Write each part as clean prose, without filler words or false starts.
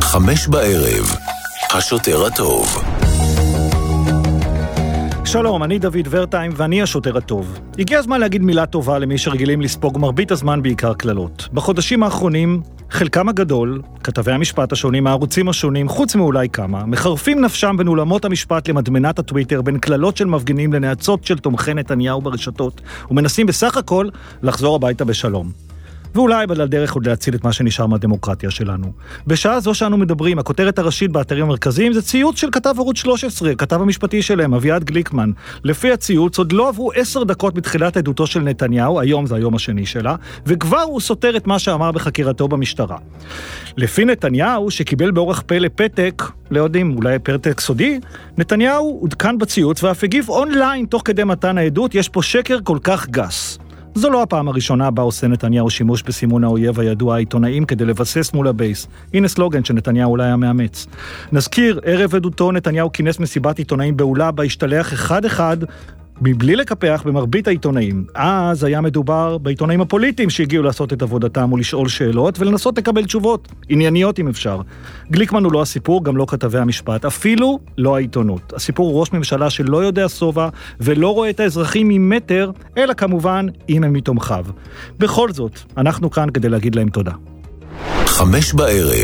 5:00, השוטר הטוב. שלום, אני דוד ורטיים ואני השוטר הטוב. הגיע הזמן להגיד מילה טובה למי שרגילים לספוג מרבית הזמן בעיקר כללות. בחודשים האחרונים, חלקם הגדול, כתבי המשפט השונים, הערוצים השונים, חוץ מאולי כמה, מחרפים נפשם בין אולמות המשפט למדמנת הטוויטר, בין כללות של מפגינים לנאצות של תומכי נתניהו ברשתות, ומנסים בסך הכל לחזור הביתה בשלום. ואולי בדל דרך עוד להציל את מה שנשאר מהדמוקרטיה שלנו. בשעה זו שאנו מדברים, הכותרת הראשית באתרים המרכזיים זה ציוץ של כתב ערוץ 13, כתב המשפטי שלהם, אביעד גליקמן. לפי הציוץ, עוד לא עברו 10 דקות בתחילת עדותו של נתניהו, היום זה היום השני שלה, וכבר הוא סותר את מה שאמר בחקירתו במשטרה. לפי נתניהו, שקיבל באורח פלא פתק, לא יודעים, אולי פתק סודי, נתניהו עודכן בציוץ ואף הגיב אונליין תוך כדי מתן העדות, יש פה שקר כל כך גס. זו לא הפעם הראשונה בה עושה נתניהו שימוש בסימון האויב הידוע העיתונאים כדי לבסס מול הבייס. הנה סלוגן שנתניהו אולי המאמץ. נזכיר, ערב עדותו נתניהו כינס מסיבת עיתונאים באולה בה השתלח אחד מבלי לקפח במרבית העיתונאים. אז היה מדובר בעיתונאים הפוליטיים שהגיעו לעשות את עבודתם ולשאול שאלות ולנסות לקבל תשובות, ענייניות אם אפשר. גליקמן הוא לא הסיפור, גם לא כתבי המשפט, אפילו לא העיתונות. הסיפור הוא ראש ממשלה שלא יודע סובה ולא רואה את האזרחים ממטר, אלא כמובן אם הם מתומכיו. בכל זאת, אנחנו כאן כדי להגיד להם תודה. 5:00,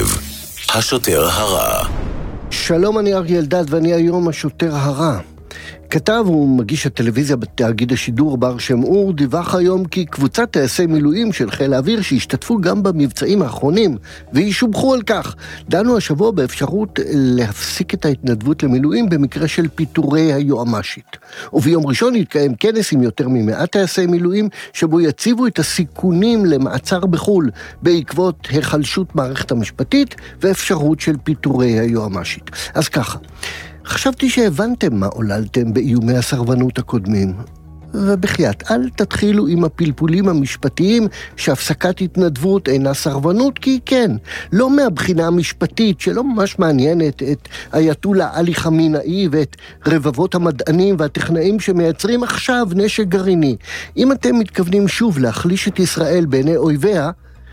השוטר הרע. שלום, אני אריה אלדד ואני היום השוטר הרע. כתב ומגיש הטלוויזיה בתאגיד השידור בר שם אור דיווח היום כי קבוצת טייסי מילואים של חיל האוויר שהשתתפו גם במבצעים האחרונים וישובחו על כך. דנו השבוע באפשרות להפסיק את ההתנדבות למילואים במקרה של פיטורי היועמ"שית. וביום ראשון יתקיים כנס עם יותר מ100 טייסי מילואים שבו יציבו את הסיכונים למעצר בחול בעקבות החלשות מערכת המשפטית ואפשרות של פיטורי היועמ"שית. אז ככה, חשבתי שהבנתם מה עוללתם באיומי הסרבנות הקודמים. ובחייאת, אל תתחילו עם הפלפולים המשפטיים שהפסקת התנדבות אינה סרבנות, כי כן, לא מהבחינה המשפטית שלא ממש מעניינת את אייתולה עלי חמינאי ואת רבבות המדענים והטכנאים שמייצרים עכשיו נשק גרעיני. אם אתם מתכוונים שוב להחליש את ישראל בעיני אויביה,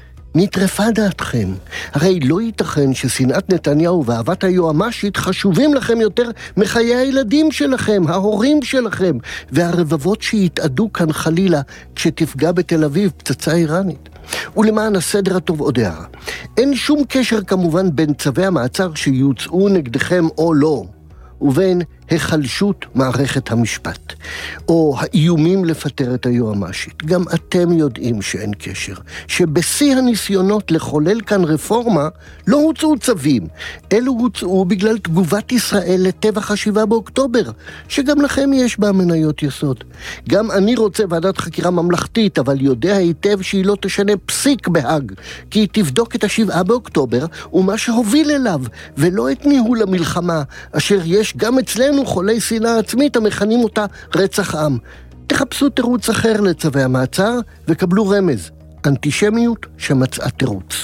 נטרפה דעתכם. הרי לא ייתכן ששנאת נתניהו ואהבת היועמ"שית חשובים לכם יותר מחיי הילדים שלכם, ההורים שלכם, והרבבות שיתעדו כאן חלילה כשתפגע בתל אביב פצצה איראנית. ולמען הסדר הטוב עוד הערה. אין שום קשר כמובן בין צווי המעצר שיוצאו נגדכם או לא, ובין החלשות מערכת המשפט, או האיומים לפטר את היועמ"שית. גם אתם יודעים שאין קשר, שבשיא הניסיונות לחולל כאן רפורמה, לא הוצאו צווים. אלו הוצאו בגלל תגובת ישראל לטבח 7 באוקטובר, שגם לכם יש בה מניות יסוד. גם אני רוצה ועדת חקירה ממלכתית, אבל יודע היטב שהיא לא תשנה פסיק בהג, כי היא תבדוק את 7 באוקטובר ומה שהוביל אליו, ולא את ניהול המלחמה, אשר יש גם אצלנו חולי שנאה עצמית המכנים אותה רצח עם. תחפשו תירוץ אחר לצווי המעצר וקבלו רמז, אנטישמיות שמצאה תירוץ.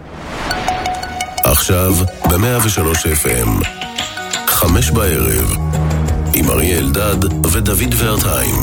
עכשיו ב-103 FM 5:00 עם אריה אלדד ודוד ורטיים.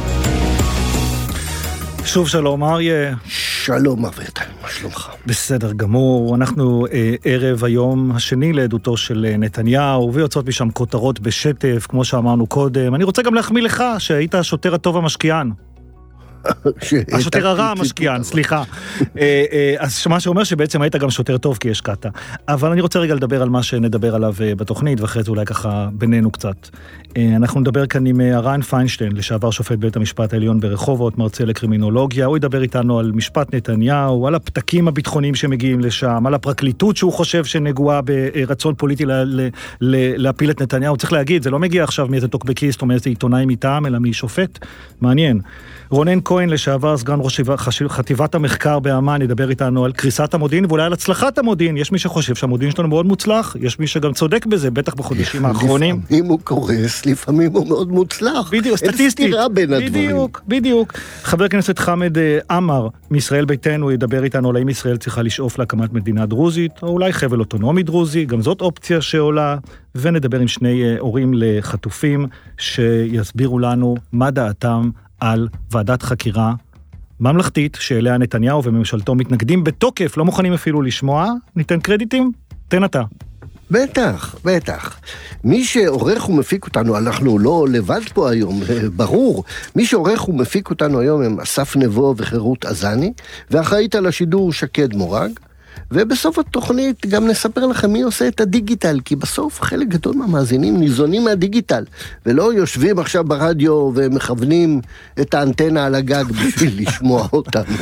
שוב שלום אריה. שלום ורטיים, מה שלומך? בסדר גמור, אנחנו ערב היום השני לעדותו של נתניהו, ויוצאות משם כותרות בשטף, כמו שאמרנו קודם. אני רוצה גם להחמיא לך שהיית השוטר הטוב המשקיען. השוטר הרע המשקיען, סליחה. אז מה שאומר שבעצם היית גם שוטר טוב כי השקעת. אבל אני רוצה רגע לדבר על מה שנדבר עליו בתוכנית, ואחרי זה אולי ככה בינינו קצת. אנחנו נדבר כאן עם רן פיינשטיין, לשעבר שופט בית המשפט העליון ברחובות, מרצה לקרימינולוגיה. הוא ידבר איתנו על משפט נתניהו, על הפתקים הביטחוניים שמגיעים לשם, על הפרקליטות שהוא חושב שנגועה ברצון פוליטי להפיל את נתניהו. צריך להגיד, זה לא מגיע עכשיו מאיזה טוקבקיסט או מאיזה עיתונאי מטעם, אלא משופט. מעניין. רונן כהן, לשעבר סגן ראש חטיבת המחקר באמן, ידבר איתנו על קריסת המודיעין ואולי על הצלחת המודיעין. יש מי שחושב שהמודיעין שלנו מאוד מוצלח, יש מי שגם צודק בזה, בטח בחודשים האחרונים. לפעמים הוא קורס, לפעמים הוא מאוד מוצלח. בדיוק, סטטיסטית. בדיוק. חבר הכנסת חמד עמר מישראל ביתנו ידבר איתנו על האם ישראל צריכה לשאוף להקמת מדינה דרוזית, או אולי חבל אוטונומי דרוזי, גם זאת אופציה שעולה, ונדבר עם שני הורים לחטופים שיסבירו לנו מה דעתם על ועדת חקירה ממלכתית שאליה נתניהו וממשלתו מתנגדים בתוקף, לא מוכנים אפילו לשמוע. ניתן קרדיטים? תן אתה. בטח, בטח. מי שעורך ומפיק אותנו, אנחנו לא לבד פה היום, ברור. מי שעורך ומפיק אותנו היום הם אסף נבו וחירות עזני, ואחראית על השידור שקד מורג, ובסוף התוכנית גם נספר לכם מי עושה את הדיגיטל, כי בסוף חלק גדול מהמאזינים ניזונים מהדיגיטל, ולא יושבים עכשיו ברדיו ומכוונים את האנטנה על הגג בשביל לשמוע אותנו.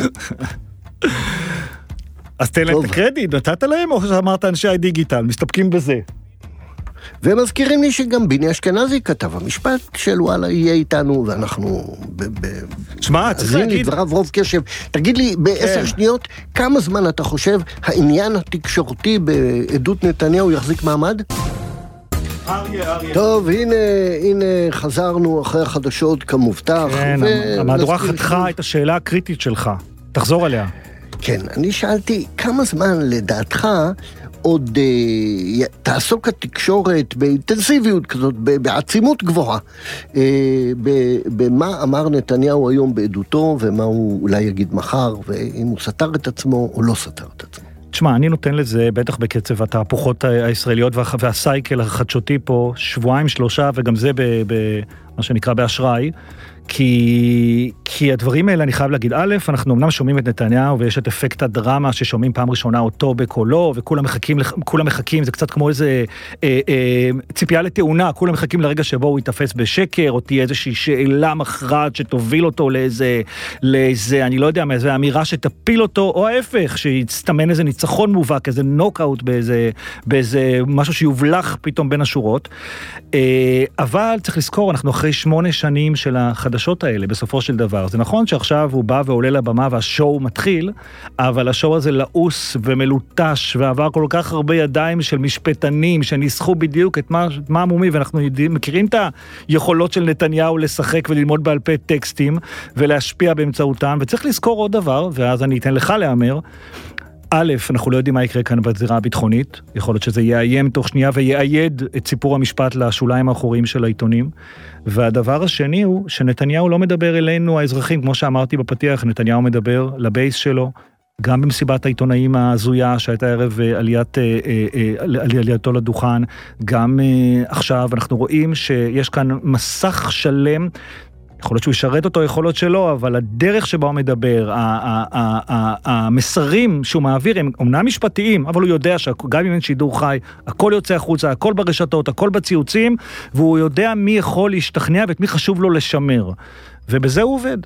אז תן להם את הקרדיט, נתת להם או שאמרת אנשי הדיגיטל, מסתפקים בזה? ומזכירים לי שגם ביני אשכנזי כתב המשפט של וואלה יהיה איתנו, ואנחנו שמע, צריך להגיד לדבריו רוב קשב. תגיד לי ב10 שניות, כמה זמן אתה חושב העניין התקשורתי בעדות נתניהו יחזיק מעמד? אריה. טוב, הנה חזרנו אחרי החדשות כמובטח. כן, המהדורה חתכה את השאלה הקריטית שלך. תחזור עליה. כן, אני שאלתי, כמה זמן לדעתך עוד תעסוק התקשורת באינטנסיביות כזאת, בעצימות גבוהה, במה אמר נתניהו היום בעדותו, ומה הוא אולי יגיד מחר, ואם הוא סתר את עצמו או לא סתר את עצמו. תשמע, אני נותן לזה, בטח בקצב התהפוכות הישראליות והסייקל החדשותי פה, 2-3, וגם זה מה שנקרא באשראי, כי הדברים האלה, אני חייב להגיד, א', אנחנו אמנם שומעים את נתניהו, ויש את אפקט הדרמה ששומעים פעם ראשונה אותו בקולו, וכולם מחכים, זה קצת כמו איזה ציפייה לתאונה, כולם מחכים לרגע שבו הוא יתפס בשקר, או תהיה איזושהי שאלה מכרעת שתוביל אותו לאיזה, אני לא יודע, מאיזו אמירה שתפיל אותו, או ההפך, שיסתמן איזה ניצחון מובהק, איזה נוקאוט באיזה משהו שיובלח פתאום בין השורות. אבל צריך לזכור, אנחנו אחרי 8 שנים של החדשות האלה, בסופו של דבר. זה נכון שעכשיו הוא בא ועולה לבמה והשואו מתחיל, אבל השואו הזה לעוס ומלוטש, ועבר כל כך הרבה ידיים של משפטנים, שניסחו בדיוק את מה המומי, ואנחנו מכירים את היכולות של נתניהו לשחק וללמוד בעל פה טקסטים, ולהשפיע באמצעותם, וצריך לזכור עוד דבר, ואז אני אתן לך לאמר, א', אנחנו לא יודעים מה יקרה כאן בזירה הביטחונית, יכול להיות שזה יאיים תוך שנייה ויאייד את סיפור המשפט לשוליים האחוריים של העיתונים, והדבר השני הוא שנתניהו לא מדבר אלינו האזרחים, כמו שאמרתי בפתיח, נתניהו מדבר לבייס שלו, גם במסיבת העיתונאים הזויה שהייתה ערב עלייתו לדוכן, גם עכשיו אנחנו רואים שיש כאן מסך שלם, יכול להיות שהוא ישרת אותו, יכול להיות שלא, אבל הדרך שבה הוא מדבר, המסרים שהוא מעביר הם אומנם משפטיים, אבל הוא יודע שגם אם אין שידור חי, הכל יוצא החוצה, הכל ברשתות, הכל בציוצים, והוא יודע מי יכול להשתכנע ואת מי חשוב לו לשמר. ובזה הוא עובד.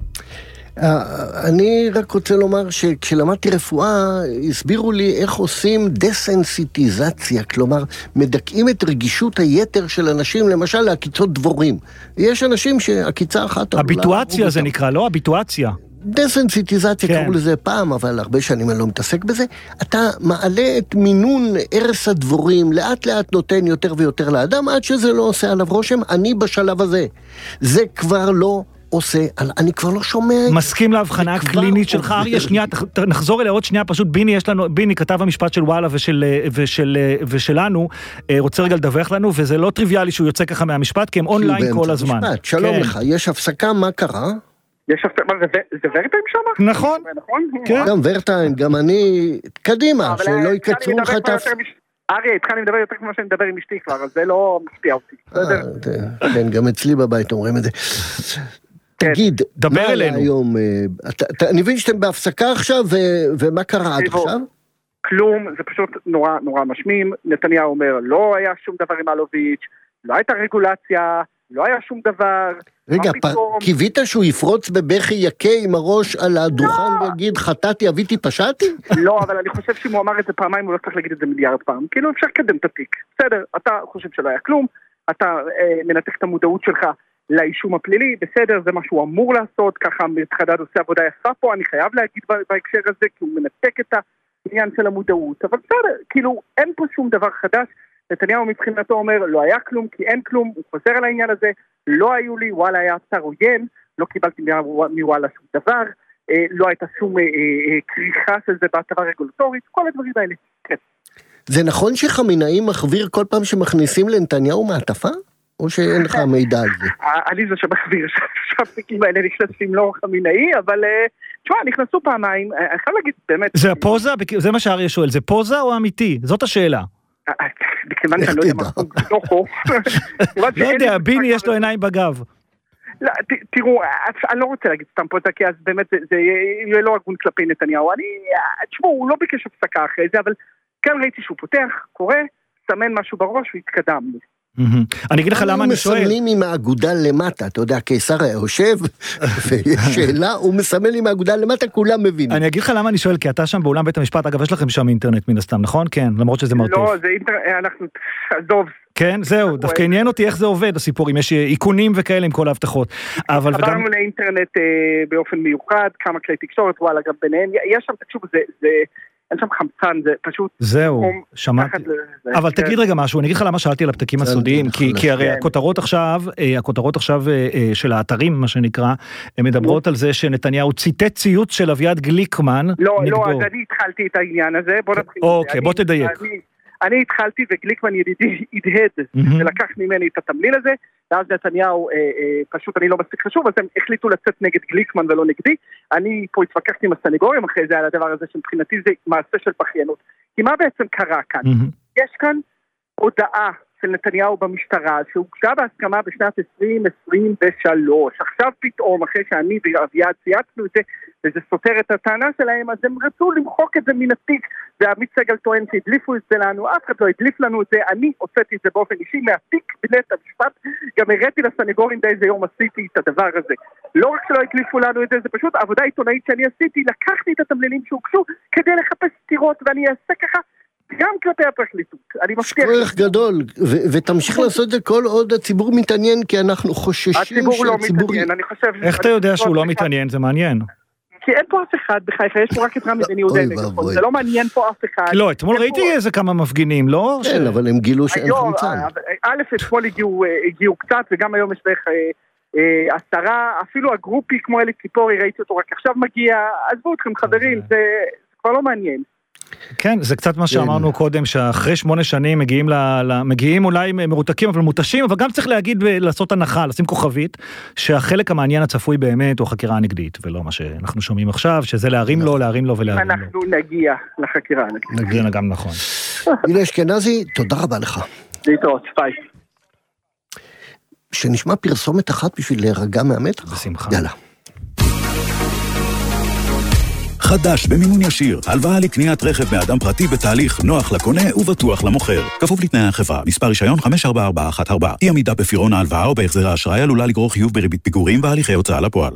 אני רק רוצה לומר שכשלמדתי רפואה, הסבירו לי איך עושים דסנסיטיזציה, כלומר, מדכאים את רגישות היתר של אנשים, למשל להקיצות דבורים. יש אנשים שהקיצה אחת... הביטואציה זה נקרא, לא? הביטואציה. דסנסיטיזציה קראו לזה פעם, אבל הרבה שנים אני לא מתעסק בזה. אתה מעלה את מינון ערש הדבורים, לאט לאט נותן יותר ויותר לאדם, עד שזה לא עושה עליו רושם, אני בשלב הזה. זה כבר לא... אני כבר לא שומע... מסכים להבחנה הקלינית שלך, אריה, שנייה, נחזור אליה עוד שנייה, פשוט ביני כתב המשפט של וואלה ושלנו, רוצה רגע לדווח לנו, וזה לא טריוויאלי שהוא יוצא ככה מהמשפט, כי הם אונליין כל הזמן. שלום לך, יש הפסקה, מה קרה? יש הפסקה, זה ורטיים שם? נכון. גם ורטיים, גם אני, קדימה, שלא יקצרו לך את הפסקה. אריה, התחלתי לדבר יותר כמו שאני מדבר עם אשתי כבר, אז זה לא משפיע אותי. כן, גם אצלי בבית אומרים את זה. תגיד, דבר אלינו. היום, אני מבין שאתם בהפסקה עכשיו, ומה קרה עד עכשיו? כלום, זה פשוט נורא נורא משמים. נתניהו אומר, לא היה שום דבר עם אלוביץ', לא הייתה רגולציה, לא היה שום דבר. רגע, קיווית שהוא יפרוץ בבכי יקה עם הראש על הדוכן ויגיד, חטאתי, אביתי, פשעתי? לא, אבל אני חושב שאם הוא אמר את זה פעמיים, הוא לא צריך להגיד את זה מיליארד פעם. כאילו אפשר לקדם את התיק. בסדר, אתה חושב שלא היה כלום, אתה מנתק את המודעות שלך לאישום הפלילי, בסדר, זה מה שהוא אמור לעשות, ככה מתחדד עושה עבודה יפה פה, אני חייב להגיד בהקשר הזה, כי הוא מנתק את העניין של המודעות, אבל בסדר, כאילו אין פה שום דבר חדש, נתניהו מבחינתו אומר, לא היה כלום, כי אין כלום, הוא חוזר על העניין הזה, לא היו לי, וואלה היה אתר עוין, לא קיבלתי מוואלה שום דבר, לא הייתה שום כריכה של זה בהטבה רגולטורית, כל הדברים האלה, כן. זה נכון שחמינאי מחוויר כל פעם שמכניסים לנתניהו מעטפה? או שאין לך מידע על זה? אני זה שמחביר שהפתיקים האלה נכנסים לא חמינאי, אבל תשמע, נכנסו פעמיים, אני חייב להגיד באמת... זה הפוזה? זה מה שאריה שואל, זה פוזה או אמיתי? זאת השאלה. בכיוון שאני לא יודע מה הוא בתוכו. לא יודע, ביני יש לו עיניים בגב. תראו, אני לא רוצה להגיד סתם פוזה, כי אז באמת זה יהיה לא הגון כלפי נתניהו. תשמעו, הוא לא ביקש הפסקה אחרי זה, אבל כן ראיתי שהוא פותח, קורא, סמן משהו בראש והתקדם. אני אגיד לך למה אני שואל. הוא מסמלים עם האגודה למטה, אתה יודע, קיסר היה יושב, ויש שאלה, הוא מסמל עם האגודה למטה, כולם מבינים. אני אגיד לך למה אני שואל, כי אתה שם באולם בית המשפט, אגב, יש לכם שם אינטרנט מן הסתם, נכון? כן, למרות שזה מרתף. לא, זה אינטרנט, אנחנו, עזוב. כן, זהו, דווקא עניין אותי איך זה עובד, הסיפור, אם יש עיקונים וכאלה עם כל ההבטחות. עברנו לאינטרנט באופן מיוחד, כמה כלי תקשורת, וואלה, גם ביניהם, יש שם, תקשוב, אין שם חמצן, זה פשוט... זהו, שמעתי. אבל תגיד רגע משהו, אני אגיד לך למה שאלתי על הפתקים הסודיים, כי הרי הכותרות עכשיו של האתרים, מה שנקרא, הן מדברות על זה שנתניהו ציטט ציוץ של אביעד גליקמן. לא, אז אני התחלתי את העניין הזה, בוא נתחיל. אוקיי, בוא תדייק. אני התחלתי וגליקמן ידידי הדהד ולקח ממני את התמליל הזה, ואז נתניהו, פשוט אני לא מספיק חשוב, אז הם החליטו לצאת נגד גליקמן ולא נגדי. אני פה התווכחתי עם הסנגורים אחרי זה על הדבר הזה, שמבחינתי זה מעשה של פחיינות. כי מה בעצם קרה כאן? יש כאן הודעה של נתניהו במשטרה, שהוגשה בהסכמה בשנת 2023. עכשיו פתאום, אחרי שאני ואביעד צייצנו את זה, וזה סותר את הטענה שלהם, אז הם רצו למחוק את זה מן התיק, ועמית סגל טוען שהדליפו את זה לנו, אף אחד לא הדליף לנו את זה, אני הוצאתי את זה באופן אישי מהתיק בבית המשפט, גם הראיתי לסנגורים באיזה יום עשיתי את הדבר הזה. לא רק שלא הדליפו לנו את זה, זה פשוט עבודה עיתונאית שאני עשיתי, לקחתי את התמלילים שהוגשו כדי לחפש סתירות, ואני אעשה ככה גם כלפי הפרקליטות. אני מבטיח... כוח גדול, ותמשיך לעשות את זה כל עוד הציבור מתעניין, כי אנחנו חוששים הציבור לא מתעניין, אני חושב... איך אתה יודע שהוא לא מתעניין? זה מעניין. כי אין פה אף אחד בחיפה, יש פה רק את רמי בן יהודה, זה לא מעניין פה אף אחד. לא, אתמול ראיתי איזה כמה מפגינים, לא? כן, אבל הם גילו שאין חמצן. א', אתמול הגיעו קצת, וגם היום יש בערך 10, אפילו הגרופי כמו אלי ציפורי, ראיתי אותו רק עכשיו מגיע, עזבו אתכם חברים, זה כבר לא מעניין. כן, זה קצת מה שאמרנו קודם, שאחרי 8 שנים מגיעים אולי מרותקים, אבל מותשים, אבל גם צריך להגיד, לעשות הנחה, לשים כוכבית, שהחלק המעניין הצפוי באמת הוא חקירה הנגדית, ולא מה שאנחנו שומעים עכשיו, שזה להרים לו ולהרים לו. אנחנו נגיע לחקירה הנגדית. נגיע גם נכון. גילה אשכנזי, תודה רבה לך. להתראות, ביי. שנשמע פרסומת אחת בשביל להירגע מהמתח? בשמחה. יאללה. חדש במימון ישיר, הלוואה לקניית רכב מאדם פרטי בתהליך נוח לקונה ובטוח למוכר. כפוף לתנאי החברה, מספר רישיון 54414. אי עמידה בפירעון ההלוואה או בהחזר האשראי עלולה לגרור חיוב בריבית פיגורים והליכי הוצאה לפועל.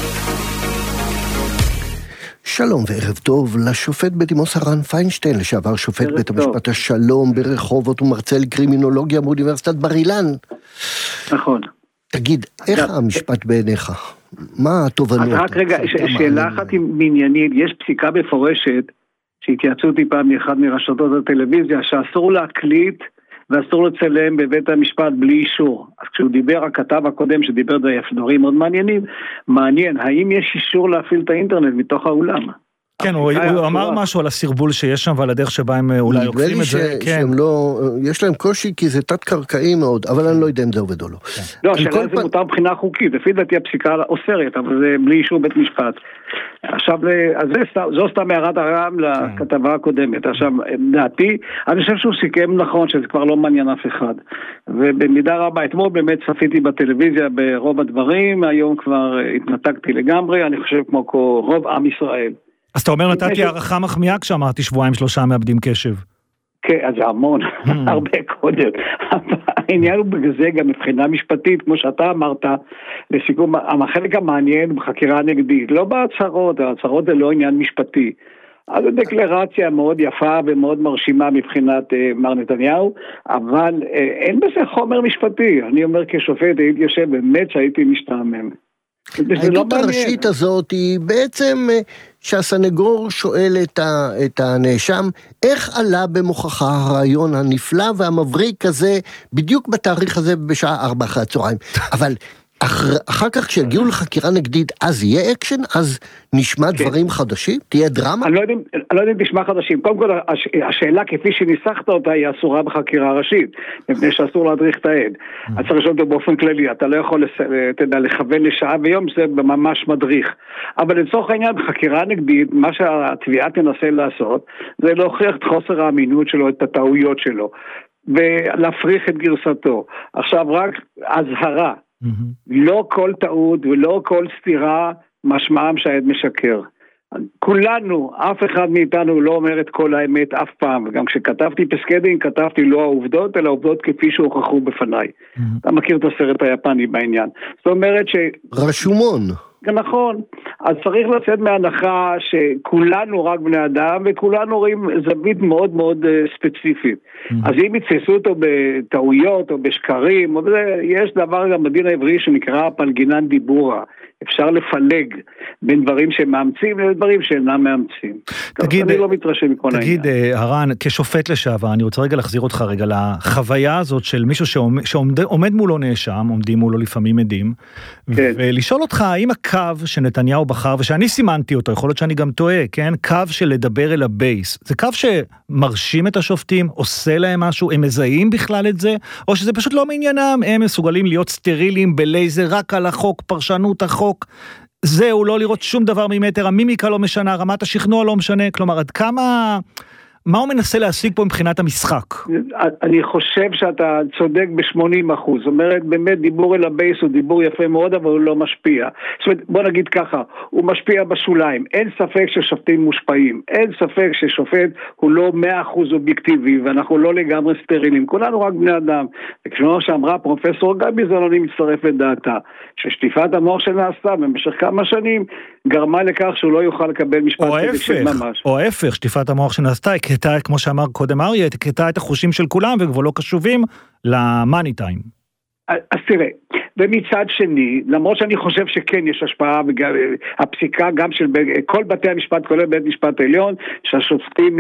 שלום וערב טוב לשופט בדימוס הרן פיינשטיין, לשעבר שופט בית המשפט השלום ברחובות ומרצה לקרימינולוגיה באוניברסיטת בר אילן. נכון. תגיד, איך המשפט בעיניך? מה התובנות? אז רק רגע, שאלה אחת מעניינית, יש פסיקה מפורשת, שהתייעצו אותי פעם מאחד מרשתות הטלוויזיה, שאסור להקליט ואסור לצלם בבית המשפט בלי אישור. אז כשהוא דיבר, הכתב הקודם שדיבר דברים מאוד מעניין, האם יש אישור להפעיל את האינטרנט מתוך האולם? כן, הוא אמר משהו על הסרבול שיש שם ועל הדרך שבה הם אולי עוקפים את זה. שהם לא, יש להם קושי כי זה תת-קרקעי מאוד, אבל אני לא יודע אם זה עובד או לא. לא, השאלה זה מותר מבחינה חוקית, לפי דעתי הפסיקה אוסרת, אבל זה בלי אישור בית משפט. עכשיו, זו סתם הערת הרם לכתבה הקודמת. עכשיו, דעתי, אני חושב שהוא סיכם נכון שזה כבר לא מעניין אף אחד. ובמידה רבה, אתמול באמת צפיתי בטלוויזיה ברוב הדברים, היום כבר התנתקתי לגמרי, אני חושב כמו רוב עם ישראל. אז אתה אומר, נתתי הערכה מחמיאה כשאמרתי 2-3 מאבדים קשב. כן, אז זה המון, הרבה קודם. העניין הוא בגלל גם מבחינה משפטית, כמו שאתה אמרת, לסיכום, החלק המעניין בחקירה הנגדית, לא בהצהרות, ההצהרות זה לא עניין משפטי. אז זו דקלרציה מאוד יפה ומאוד מרשימה מבחינת מר נתניהו, אבל אין בזה חומר משפטי. אני אומר כשופט, הייתי יושב באמת שהייתי משתעמם. העדות הראשית הזאת היא בעצם שהסנגור שואל את הנאשם, איך עלה במוחך הרעיון הנפלא והמבריק הזה, בדיוק בתאריך הזה בשעה 4 אחרי הצהריים. אבל אחר כך כשיגיעו לחקירה נגדית, אז יהיה אקשן? אז נשמע דברים חדשים? תהיה דרמה? אני לא יודע אם תשמע חדשים. קודם כל, השאלה כפי שניסחת אותה היא אסורה בחקירה ראשית, מפני שאסור להדריך את העד. אז צריך לשאול אותו באופן כללי, אתה לא יכול לכוון לשעה ויום, זה ממש מדריך. אבל לצורך העניין, בחקירה נגדית, מה שהתביעה תנסה לעשות, זה להוכיח את חוסר האמינות שלו, את הטעויות שלו, ולהפריך את גרסתו. עכשיו רק הזהרה, לא כל טעות ולא כל סתירה משמעם שהעד משקר. כולנו, אף אחד מאיתנו לא אומר את כל האמת אף פעם, וגם כשכתבתי פסקי דין, כתבתי לא העובדות, אלא העובדות כפי שהוכחו בפניי. אתה מכיר את הסרט היפני בעניין. זאת אומרת רשומון. נכון, אז צריך לצאת מהנחה שכולנו רק בני אדם, וכולנו רואים זווית מאוד מאוד ספציפית. אז אם יתפסו אותו בטעויות או בשקרים, יש דבר גם בדין העברי שנקרא פלגינן דיבורה. אפשר לפלג בין דברים שמאמצים לדברים שאינם מאמצים. תגיד, אני לא מתרשם מכל העניין. תגיד, הרן, כשופט לשעבר, אני רוצה רגע להחזיר אותך רגע לחוויה הזאת של מישהו שעומד מולו נאשם, עומדים מולו לפעמים עדים, ולשאול אותך, האם הקו שנתניהו בחר, ושאני סימנתי אותו, יכול להיות שאני גם טועה, כן? קו של לדבר אל הבייס, זה קו שמרשים את השופטים, עושה להם משהו, הם מזהים בכלל את זה, או שזה פשוט לא מעניינם, הם מסוגלים להיות סטרילים בלייזר, רק על החוק, פרשנות החוק, זהו, לא לראות שום דבר ממטר, המימיקה לא משנה, רמת השכנוע לא משנה, כלומר, עד כמה, מה הוא מנסה להשיג פה מבחינת המשחק? אני חושב שאתה צודק ב-80%, זאת אומרת, באמת דיבור אל הבייס הוא דיבור יפה מאוד, אבל הוא לא משפיע. זאת אומרת, בוא נגיד ככה, הוא משפיע בשוליים, אין ספק ששופטים מושפעים, אין ספק ששופט הוא לא 100% אובייקטיבי, ואנחנו לא לגמרי סטרילים, כולנו רק בני אדם, וכמו שאמרה פרופסור גבי זלוני מצטרף לדעתה, ששטיפת המוח שנעשתה במשך כמה שנים, גרמה לכך שהוא לא יוכל לקבל משפט צדק של ממש. או ההפך, שטיפת המוח שנעשתה, כמו שאמר קודם אריה, תקטע את החושים של כולם, וכבר לא קשובים למאני טיים. אז תראה, ומצד שני, למרות שאני חושב שכן יש השפעה, הפסיקה גם של כל בתי המשפט, כולל בית משפט העליון, שהשופטים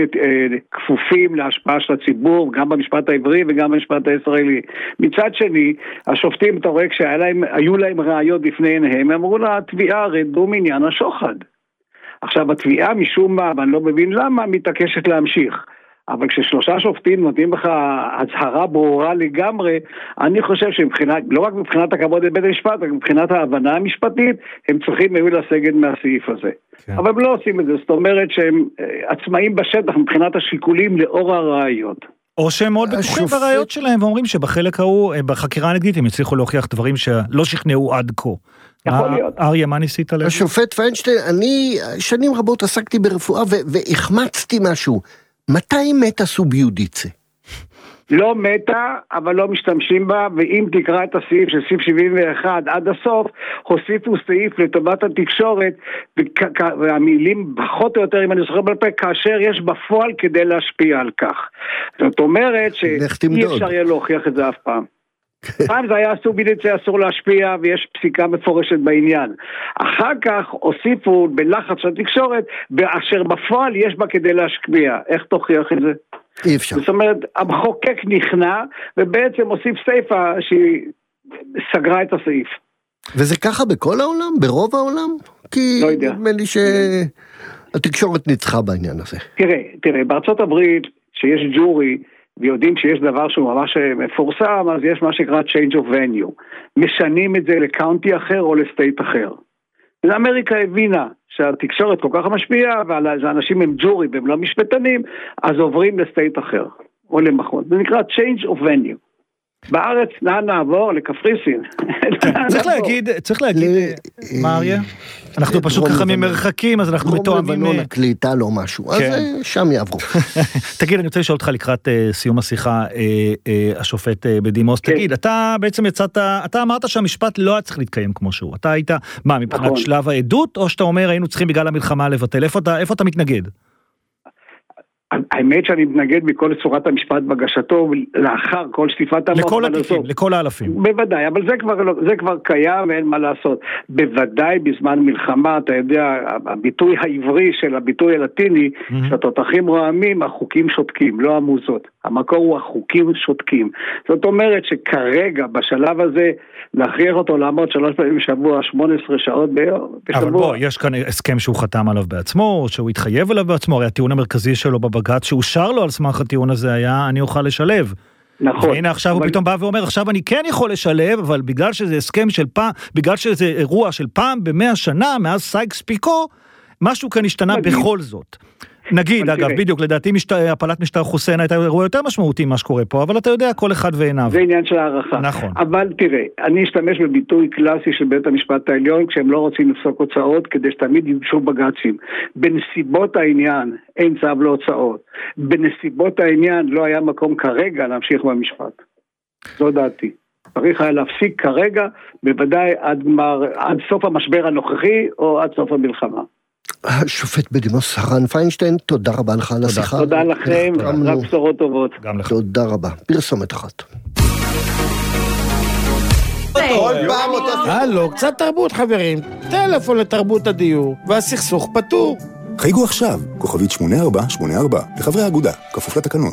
כפופים להשפעה של הציבור, גם במשפט העברי וגם במשפט הישראלי. מצד שני, השופטים, אתה רואה, כשהיו להם ראיות לפני עיניהם, אמרו לה, התביעה רדו מעניין השוחד. עכשיו, התביעה משום מה, ואני לא מבין למה, מתעקשת להמשיך. אבל כששלושה שופטים נותנים לך הצהרה ברורה לגמרי, אני חושב שמבחינת, לא רק מבחינת הכבוד לבית המשפט, רק מבחינת ההבנה המשפטית, הם צריכים היו לסגת מהסעיף הזה. כן. אבל הם לא עושים את זה, זאת אומרת שהם עצמאים בשטח מבחינת השיקולים לאור הראיות. או שהם מאוד בטוחים בראיות שלהם, ואומרים שבחלק ההוא, בחקירה הנגדית, הם הצליחו להוכיח דברים שלא שכנעו עד כה. אריה, מה ניסית לב? השופט פיינשטיין, אני שנים רבות עסקתי ברפואה והחמצתי משהו. מתי מתה סוביודיצה? לא מתה, אבל לא משתמשים בה, ואם תקרא את הסעיף של סעיף 71 עד הסוף, הוסיפו סעיף לטובת התקשורת, והמילים פחות או יותר, אם אני זוכר בלפה, כאשר יש בפועל כדי להשפיע על כך. זאת אומרת שאי אפשר יהיה להוכיח את זה אף פעם. פעם זה היה סוביודיצה, אסור להשפיע, ויש פסיקה מפורשת בעניין. אחר כך הוסיפו בלחץ של התקשורת, באשר בפועל יש בה כדי להשפיע. איך תוכיח את זה? אי אפשר. זאת אומרת, המחוקק נכנע, ובעצם הוסיף סעיפה שהיא סגרה את הסעיף. וזה ככה בכל העולם? ברוב העולם? כי לא יודע. נדמה לי שהתקשורת ניצחה בעניין הזה. תראה, בארצות הברית, שיש ג'ורי, ויודעים שיש דבר שהוא ממש מפורסם, אז יש מה שקרא change of venue. משנים את זה לקאונטי אחר או לסטייט אחר. ואמריקה הבינה שהתקשורת כל כך משפיעה, והאנשים הם ג'ורי והם לא משפטנים, אז עוברים לסטייט אחר, או למכון. זה נקרא change of venue. בארץ נעבור לקפריסין. צריך להגיד, מה אריה? אנחנו פשוט ככה ממרחקים, אז אנחנו מתואמים. לבנון הקליטה לא משהו, אז שם יעברו. תגיד, אני רוצה לשאול אותך לקראת סיום השיחה, השופט בדימוס, תגיד, אתה בעצם יצאת, אתה אמרת שהמשפט לא היה צריך להתקיים כמו שהוא, אתה היית, מה, מבחינת שלב העדות, או שאתה אומר, היינו צריכים בגלל המלחמה לבטל, איפה אתה מתנגד? האמת שאני מתנגד מכל צורת המשפט בגשתו, לאחר כל שטיפת המוח. לכל התיקים, לכל האלפים. בוודאי, אבל זה כבר קיים ואין מה לעשות. בוודאי בזמן מלחמה, אתה יודע, הביטוי העברי של הביטוי הלטיני, שהתותחים רועמים, החוקים שותקים, לא המוזות. המקור הוא החוקים שותקים. זאת אומרת שכרגע, בשלב הזה, להכריח אותו לעמוד 3 פעמים בשבוע, 18 שעות בשבוע. אבל בוא, יש כאן הסכם שהוא חתם עליו בעצמו, שהוא התחייב עליו בעצמו, הרי הטיעון המרכזי שלו בבג"ץ, שאושר לו על סמך הטיעון הזה היה, אני אוכל לשלב. נכון. והנה עכשיו הוא פתאום בא ואומר, עכשיו אני כן יכול לשלב, אבל בגלל שזה הסכם של פעם, בגלל שזה אירוע של פעם ב100 שנה, מאז סייקס פיקו, משהו כאן השתנה בכל זאת. נגיד, אגב, בדיוק, לדעתי הפלת משטר חוסיין הייתה אירוע יותר משמעותי ממה שקורה פה, אבל אתה יודע, כל אחד ועיניו. זה עניין של הערכה. נכון. אבל תראה, אני אשתמש בביטוי קלאסי של בית המשפט העליון, כשהם לא רוצים לפסוק הוצאות, כדי שתמיד יבשו בג"צים. בנסיבות העניין, אין צו להוצאות. בנסיבות העניין לא היה מקום כרגע להמשיך במשפט. זו דעתי. צריך היה להפסיק כרגע, בוודאי עד סוף המשבר הנוכחי, או עד סוף המלחמה. השופט בדימוס הרן פיינשטיין, תודה רבה לך על השיחה. תודה לכם, רק בשורות טובות. גם לך. תודה רבה. פרסומת אחת. הלו, קצת תרבות חברים. טלפון לתרבות הדיור, והסכסוך פתור. חייגו עכשיו, כוכבית 8484, לחברי האגודה, כפוף לתקנון.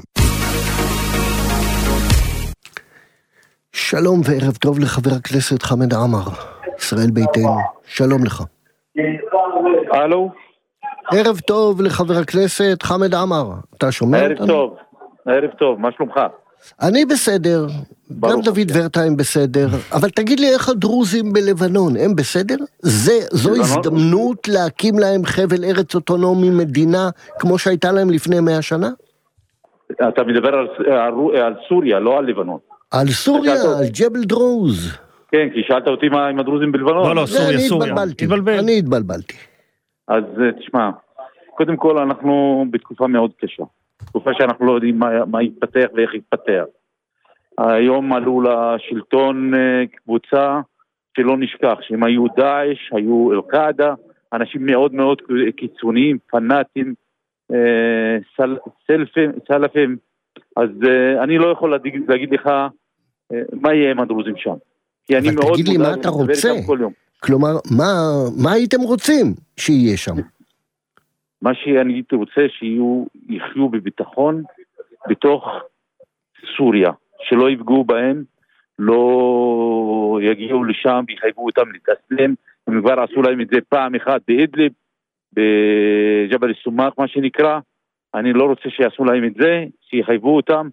שלום וערב טוב לחבר הכנסת חמד עמאר, ישראל ביתנו. שלום לך. הלו? ערב טוב לחבר הכנסת חמד עמאר, אתה שומע אותנו? ערב טוב, ערב טוב, מה שלומך? אני בסדר, גם דוד ורטיים בסדר, אבל תגיד לי איך הדרוזים בלבנון, הם בסדר? זו הזדמנות להקים להם חבל ארץ אוטונומי מדינה כמו שהייתה להם לפני 100 שנה? אתה מדבר על סוריה, לא על לבנון. על סוריה, על ג'בל דרוז. כן, כי שאלת אותי מה עם הדרוזים בלבנון. לא, סוריה. אני התבלבלתי. אז תשמע, קודם כל אנחנו בתקופה מאוד קשה. תקופה שאנחנו לא יודעים מה יתפתח ואיך יתפתח. היום עלו לשלטון קבוצה שלא נשכח, שהם היו דאעש, היו אל-קאעידה, אנשים מאוד מאוד קיצוניים, פנאטים, סלפים. אז אני לא יכול להגיד לך מה יהיה עם הדרוזים שם. אבל תגיד לי מה אתה רוצה. כלומר, מה הייתם רוצים שיהיה שם? מה שאני הייתי רוצה שיחיו בביטחון בתוך סוריה, שלא יפגעו בהם, לא יגיעו לשם ויחייבו אותם להתאסלם. הם כבר עשו להם את זה פעם אחת באדליב, בג'בל אל-סומאק מה שנקרא. אני לא רוצה שיעשו להם את זה, שיחייבו אותם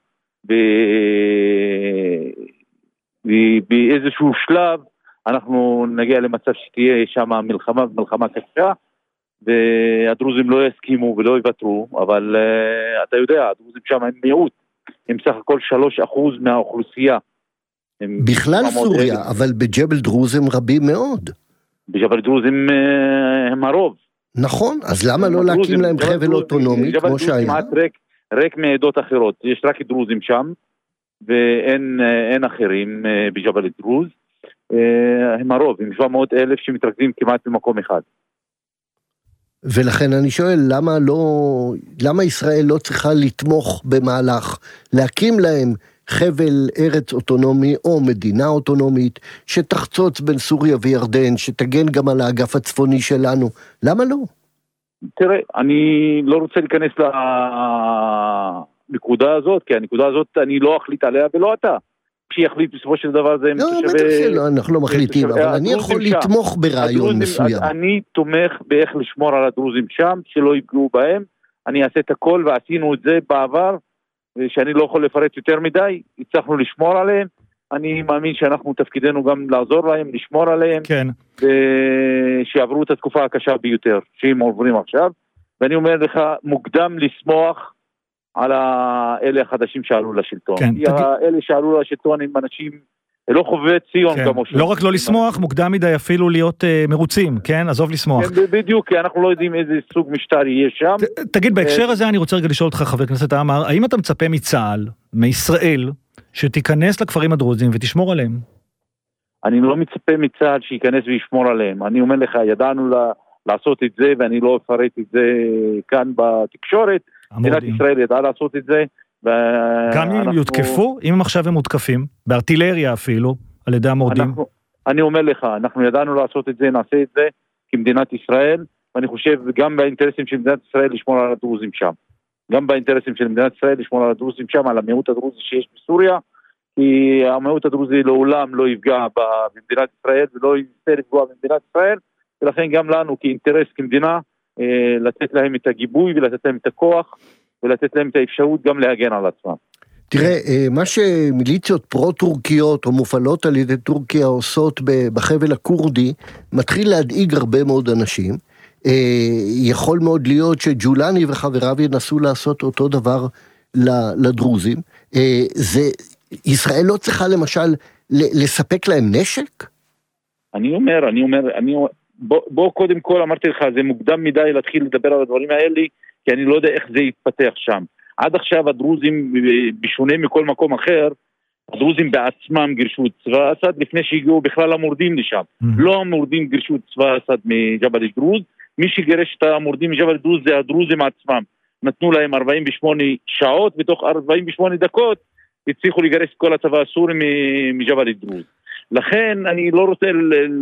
באיזשהו שלב אנחנו נגיע למצב שתהיה שם מלחמה קשה, והדרוזים לא יסכימו ולא יוותרו, אבל אתה יודע, הדרוזים שם הם מיעוט, הם סך הכל 3% מהאוכלוסייה. בכלל סוריה, אבל בג'בל דרוז הם רבים מאוד. בג'בל דרוז הם הרוב. נכון, אז למה לא להקים להם חבל אוטונומי כמו שהיה? ריק מעדות אחרות, יש רק דרוזים שם, ואין אחרים בג'בל דרוז. הם הרוב, עם 700,000 שמתרכזים כמעט במקום אחד. ולכן אני שואל, למה ישראל לא צריכה לתמוך במהלך, להקים להם חבל ארץ אוטונומי או מדינה אוטונומית, שתחצוץ בין סוריה וירדן, שתגן גם על האגף הצפוני שלנו? למה לא? תראה, אני לא רוצה להיכנס לנקודה הזאת, כי הנקודה הזאת אני לא אחליט עליה ולא אתה. שיחליט בסופו של דבר זה... לא, בטח שלא, אנחנו לא מחליטים, אבל אני יכול לתמוך ברעיון מסוים. אני תומך באיך לשמור על הדרוזים שם, שלא יפגעו בהם. אני אעשה את הכל, ועשינו את זה בעבר, שאני לא יכול לפרט יותר מדי, הצלחנו לשמור עליהם. אני מאמין שאנחנו תפקידנו גם לעזור להם, לשמור עליהם, כן. שיעברו את התקופה הקשה ביותר, שהם עוברים עכשיו. ואני אומר לך, מוקדם לשמוח על אלה החדשים שעלו לשלטון. כן, אלה שעלו לשלטון הם אנשים, לא חובבי ציון כן. כמו לא רק לא לשמוח, מוקדם מדי אפילו להיות מרוצים, כן? עזוב לשמוח. כן, בדיוק, כי אנחנו לא יודעים איזה סוג משטר יהיה שם. תגיד, בהקשר הזה אני רוצה רגע לשאול אותך, חבר הכנסת עמאר, האם אתה מצפה מצה"ל, מישראל, שתיכנס לכפרים הדרוזים ותשמור עליהם? אני לא מצפה מצה"ל שייכנס וישמור עליהם. אני אומר לך, ידענו לעשות את זה, ואני לא אפרט את זה כאן בתקשורת, מדינת ישראל ידעה לעשות את זה. גם אם יותקפו, אם עכשיו הם מותקפים, בארטילריה אפילו, על ידי המורדים. אני אומר לך, אנחנו ידענו לעשות את זה, נעשה את זה כמדינת ישראל, ואני חושב גם באינטרסים של מדינת ישראל לשמור על הדרוזים שם. גם באינטרסים של מדינת ישראל לשמור על הדרוזים שם, על המיעוט הדרוזי שיש בסוריה, כי המיעוט הדרוזי לעולם לא יפגע במדינת ישראל, ולא ינסה לפגוע במדינת ישראל, ולכן גם לנו כאינטרס כמדינה, לתת להם את הגיבוי ולתת להם את הכוח, ולתת להם את האפשרות גם להגן על עצמם. תראה, מה שמיליציות פרו-טורקיות או מופעלות על ידי טורקיה עושות בחבל הקורדי, מתחיל להדאיג הרבה מאוד אנשים. יכול מאוד להיות שג'ולני וחבריו ינסו לעשות אותו דבר לדרוזים. ישראל לא צריכה למשל לספק להם נשק? אני אומר, בוא קודם כל אמרתי לך, זה מוקדם מדי להתחיל לדבר על הדברים האלה, כי אני לא יודע איך זה יתפתח שם. עד עכשיו הדרוזים, בשונה מכל מקום אחר, הדרוזים בעצמם גירשו את צבא אסד, לפני שהגיעו בכלל המורדים לשם. לא המורדים גירשו את צבא אסד מג'בל אל-דרוז, מי שגירש את המורדים מג'בל אל-דרוז זה הדרוזים עצמם. נתנו להם 48 שעות, בתוך 48 דקות הצליחו לגרש את כל הצבא הסורי מג'בל אל-דרוז. לכן אני לא רוצה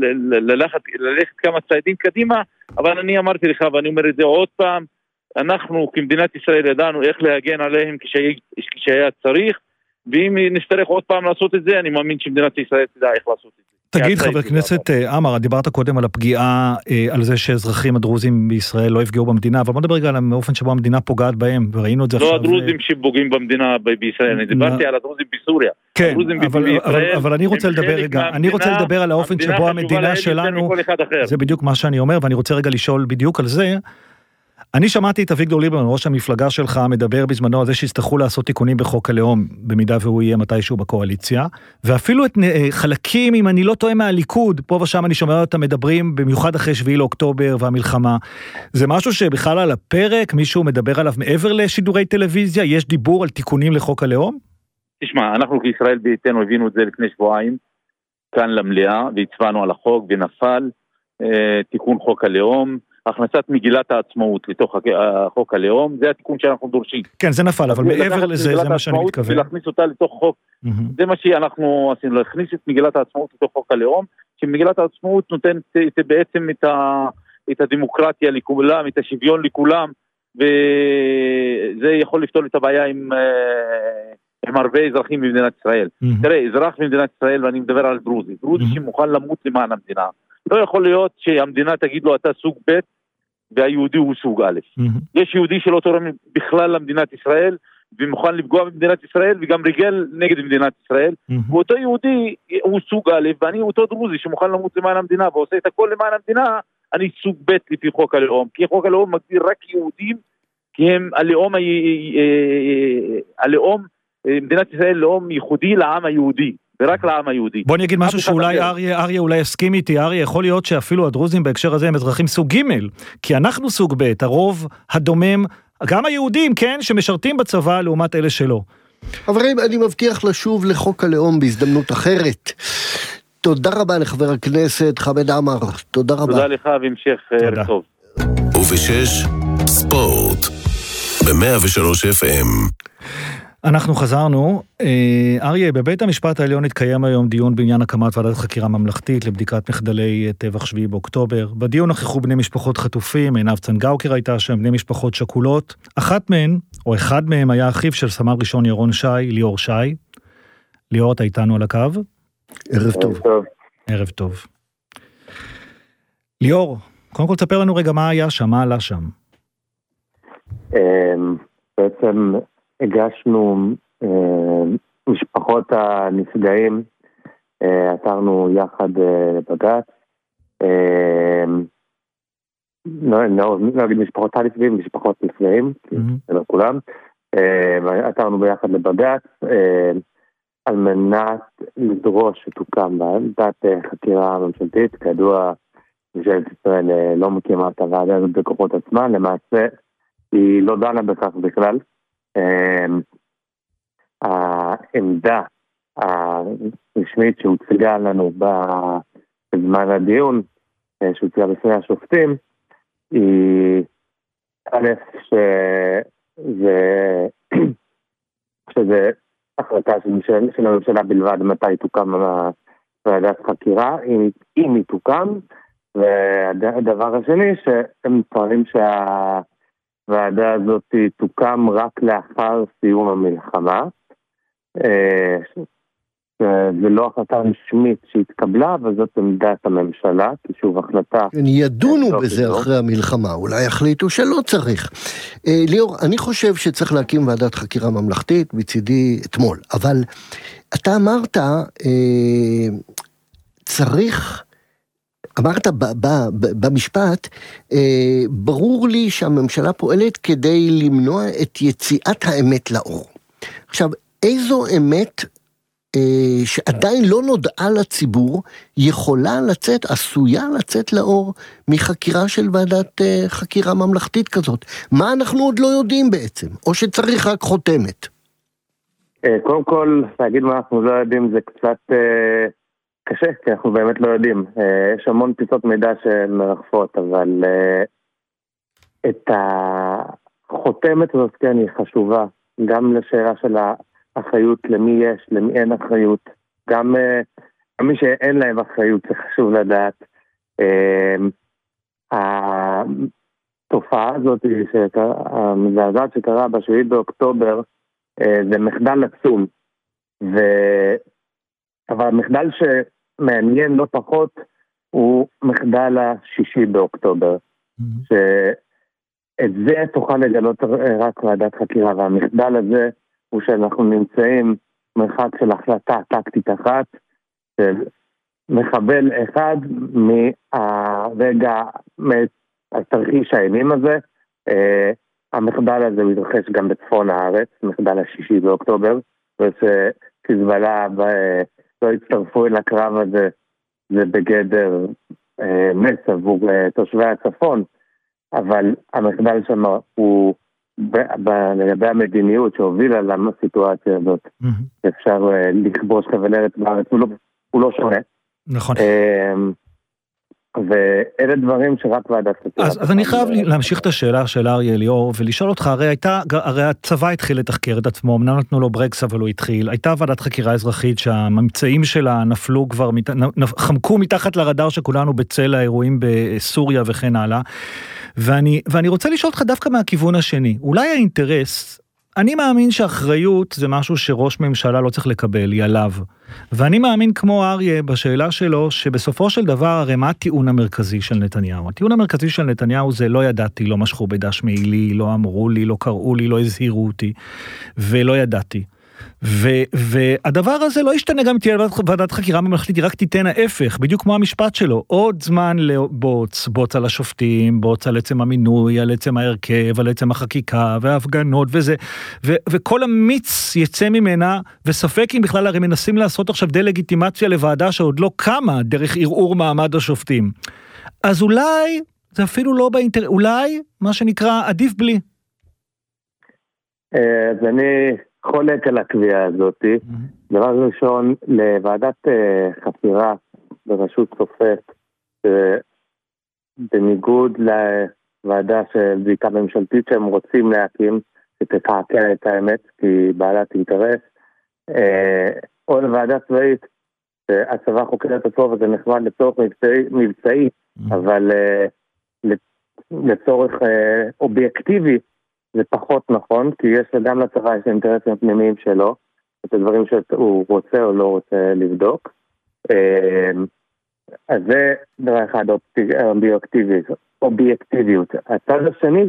ללכת כמה צעדים קדימה, אבל אני אמרתי לך ואני אומר את זה עוד פעם, אנחנו כמדינת ישראל ידענו איך להגן עליהם כשהיה צריך, ואם נצטרך עוד פעם לעשות את זה, אני מאמין שמדינת ישראל תדע איך לעשות את זה. תגיד חבר כנסת עמר, דיברת קודם על הפגיעה, על זה שאזרחים הדרוזים בישראל לא יפגעו במדינה, אבל בוא נדבר רגע על האופן שבו המדינה פוגעת בהם, וראינו את זה עכשיו. לא הדרוזים שפוגעים במדינה בישראל, אני דיברתי על הדרוזים בסוריה. כן, אבל אני רוצה לדבר רגע, אני רוצה לדבר על האופן שבו המדינה שלנו, זה בדיוק מה שאני אומר, ואני רוצה רגע לשאול בדיוק על זה. אני שמעתי את אביגדור ליברמן, ראש המפלגה שלך, מדבר בזמנו על זה שיצטרכו לעשות תיקונים בחוק הלאום, במידה והוא יהיה מתישהו בקואליציה, ואפילו את חלקים, אם אני לא טועה מהליכוד, פה ושם אני שומע אותם מדברים, במיוחד אחרי 7 לאוקטובר והמלחמה. זה משהו שבכלל על הפרק, מישהו מדבר עליו מעבר לשידורי טלוויזיה, יש דיבור על תיקונים לחוק הלאום? תשמע, אנחנו כישראל ביתנו הבינו את זה לפני שבועיים, כאן למליאה, והצבענו על החוק ונפל, תיקון חוק הלאום, הכנסת מגילת העצמאות לתוך חוק הלאום, זה התיקון שאנחנו דורשים. כן, זה נפל, אבל מעבר לזה, זה מה שאני מתכוון. ולהכניס אותה לתוך חוק. זה מה שאנחנו עשינו, להכניס את מגילת העצמאות לתוך חוק הלאום, שמגילת העצמאות נותנת בעצם את הדמוקרטיה לכולם, את השוויון לכולם, וזה יכול לפתור את הבעיה עם הרבה אזרחים במדינת ישראל. תראה, אזרח במדינת ישראל, ואני מדבר על דרוזי שמוכן למות למען המדינה. לא יכול להיות שהמדינה תגיד לו, אתה סוג ב' והיהודי הוא סוג א'. יש יהודי שלא תורם בכלל למדינת ישראל, ומוכן לפגוע במדינת ישראל, וגם ריגל נגד מדינת ישראל, ואותו יהודי הוא סוג א', ואני אותו דרוזי שמוכן למות למען המדינה, ועושה את הכל למען המדינה, אני סוג ב' לפי חוק הלאום, כי חוק הלאום מגדיר רק יהודים, כי הם הלאום, מדינת ישראל לאום ייחודי לעם היהודי. ורק לעם היהודי. בוא נגיד משהו שאולי אריה אולי יסכים איתי, אריה, יכול להיות שאפילו הדרוזים בהקשר הזה הם אזרחים סוג ג', כי אנחנו סוג ב', הרוב הדומם, גם היהודים, כן, שמשרתים בצבא לעומת אלה שלא. חברים, אני מבטיח לשוב לחוק הלאום בהזדמנות אחרת. תודה רבה לחבר הכנסת חמד עמר, תודה רבה. תודה לך והמשך ערב טוב. ובשש, ספורט, ב-103 FM. אנחנו חזרנו, אריה, בבית המשפט העליון התקיים היום דיון בעניין הקמת ועדת חקירה ממלכתית לבדיקת מחדלי טבח 7 באוקטובר. בדיון נכחו בני משפחות חטופים, עינב צנגאוקר הייתה שם, בני משפחות שכולות. אחת מהן, או אחד מהם, היה אחיו של סמל ראשון ירון שי, ליאור שי. ליאור, אתה איתנו על הקו? ערב טוב. ערב טוב. ליאור, קודם כל תספר לנו רגע מה היה שם, מה עלה שם. בעצם הגשנו משפחות הנפגעים, עתרנו יחד לבג"ץ, לא אגיד משפחות הנפגעים, משפחות נפגעים, לא כולם, עתרנו ביחד לבג"ץ, על מנת לדרוש שתוקם ועדת חקירה ממשלתית. כידוע, ממשלת ישראל לא מקימה את הוועדה הזאת בכוחות עצמה, למעשה היא לא דנה בכך בכלל. העמדה הרשמית שהוצגה לנו בזמן הדיון, שהוצגה בפני השופטים, היא א' שזה החלטה של הממשלה בלבד מתי תוקם ועדת חקירה, אם היא תוקם, והדבר השני שהם טוענים שהוועדה הזאת תוקם רק לאחר סיום המלחמה, זה לא החלטה רשמית שהתקבלה, אבל זאת עמדת הממשלה, כי שוב החלטה... ידונו בזה אחרי המלחמה, אולי החליטו שלא צריך. ליאור, אני חושב שצריך להקים ועדת חקירה ממלכתית, מצידי אתמול, אבל אתה אמרת, צריך... אמרת במשפט, ברור לי שהממשלה פועלת כדי למנוע את יציאת האמת לאור. עכשיו, איזו אמת שעדיין לא נודעה לציבור יכולה לצאת, עשויה לצאת לאור מחקירה של ועדת חקירה ממלכתית כזאת? מה אנחנו עוד לא יודעים בעצם? או שצריך רק חותמת? קודם כל, להגיד מה אנחנו לא יודעים זה קצת... קשה, כי אנחנו באמת לא יודעים. יש המון פיסות מידע שמרחפות, אבל את החותמת הזאת כן היא חשובה, גם לשאלה של האחריות, למי יש, למי אין אחריות, גם מי שאין להם אחריות, זה חשוב לדעת. התופעה הזאת, המזעזעת שקרה ב7 באוקטובר, זה מחדל עצום, אבל המחדל שמעניין לא פחות הוא מחדל 6 באוקטובר, שאת זה תוכל לגלות רק ועדת חקירה, והמחדל הזה הוא שאנחנו נמצאים מרחק של החלטה טקטית אחת, של מחבל אחד מהרגע, מהתרחיש האימים הזה. המחדל הזה הוא יתרחש גם בצפון הארץ, מחדל 6 באוקטובר, ושחיזבאללה לא הצטרפו אל הקרב הזה, זה בגדר מס עבור תושבי הצפון, אבל המחדל שם הוא לגבי המדיניות שהובילה לסיטואציה הזאת, אפשר לכבוש חבל ארץ בארץ, הוא לא שונה. נכון. ואלה דברים שרק ועדת חקירה. אז אני חייב להמשיך את השאלה של אריה ליאור, ולשאול אותך, הרי הצבא התחיל לתחקר את עצמו, אמנם נתנו לו ברקס, אבל הוא התחיל. הייתה ועדת חקירה אזרחית שהממצאים שלה נפלו כבר, חמקו מתחת לרדאר שכולנו בצל האירועים בסוריה וכן הלאה. ואני רוצה לשאול אותך דווקא מהכיוון השני. אולי האינטרס, אני מאמין שאחריות זה משהו שראש ממשלה לא צריך לקבל, היא עליו. ואני מאמין כמו אריה בשאלה שלו, שבסופו של דבר, הרי מה הטיעון המרכזי של נתניהו? הטיעון המרכזי של נתניהו זה לא ידעתי, לא משכו בדש מעילי, לא אמרו לי, לא קראו לי, לא הזהירו אותי, ולא ידעתי. והדבר הזה לא ישתנה גם אם תהיה ועדת חקירה ממלכתית, היא רק תיתן ההפך, בדיוק כמו המשפט שלו, עוד זמן לבוץ על השופטים, בוץ על עצם המינוי, על עצם ההרכב, על עצם החקיקה וההפגנות וזה, וכל המיץ יצא ממנה, וספק אם בכלל הרי מנסים לעשות עכשיו דה-לגיטימציה לוועדה שעוד לא קמה דרך ערעור מעמד השופטים. אז אולי, זה אפילו לא אולי, מה שנקרא, עדיף בלי. אז אני חולק על הקביעה הזאת. דבר ראשון, לוועדת חקירה בראשות שופט, בניגוד לוועדה של בדיקה ממשלתית שהם רוצים להקים, שתקעקע את האמת, כי בעלת אינטרס, או לוועדה צבאית, שהצבא חוקר את עצמו וזה נחמד לצורך מבצעי, אבל לצורך אובייקטיבי, זה פחות נכון, כי יש גם לצבא יש אינטרסים פנימיים שלו, את הדברים שהוא רוצה או לא רוצה לבדוק. אז זה דבר אחד, אובייקטיביות. הצד השני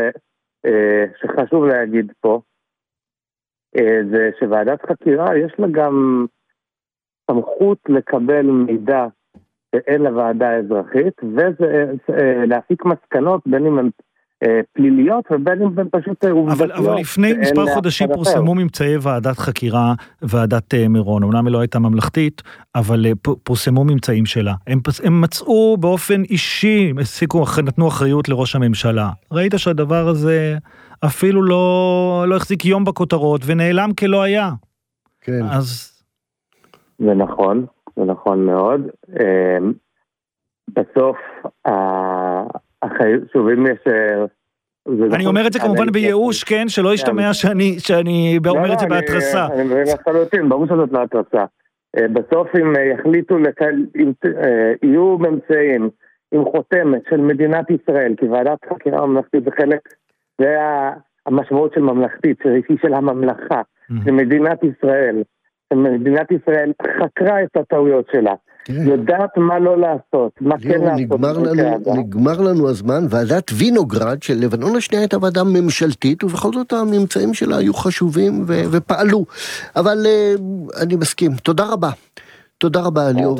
שחשוב להגיד פה, זה שוועדת חקירה יש לה גם סמכות לקבל מידע שאין לוועדה האזרחית, וזה להפיק מסקנות בין אם הם פליליות ובין אם פשוט עובדתיות. אבל לפני מספר חודשים פורסמו ממצאי ועדת חקירה, ועדת מירון, אומנם היא לא הייתה ממלכתית, אבל פורסמו ממצאים שלה. הם מצאו באופן אישי, נתנו אחריות לראש הממשלה. ראית שהדבר הזה אפילו לא החזיק יום בכותרות, ונעלם כלא היה. כן. אז... זה נכון מאוד. בסוף, שוב, אם יש אני אומר את זה כמובן בייאוש, כן, שלא ישתמע שאני אומר את זה בהתרסה. אני מבין לחלוטין, ברור שזאת להתרסה. בסוף אם יחליטו, יהיו ממצאים עם חותמת של מדינת ישראל, כי ועדת חקירה ממלכתית זה חלק, זה המשמעות של ממלכתית, של הממלכה, של מדינת ישראל. מדינת ישראל חקרה את הטעויות שלה, יודעת מה לא לעשות, מה כן לעשות. נגמר לנו הזמן. ועדת וינוגרד של לבנון השנייה הייתה ועדה ממשלתית, ובכל זאת הממצאים שלה היו חשובים ופעלו. אבל אני מסכים. תודה רבה. תודה רבה, ליאור.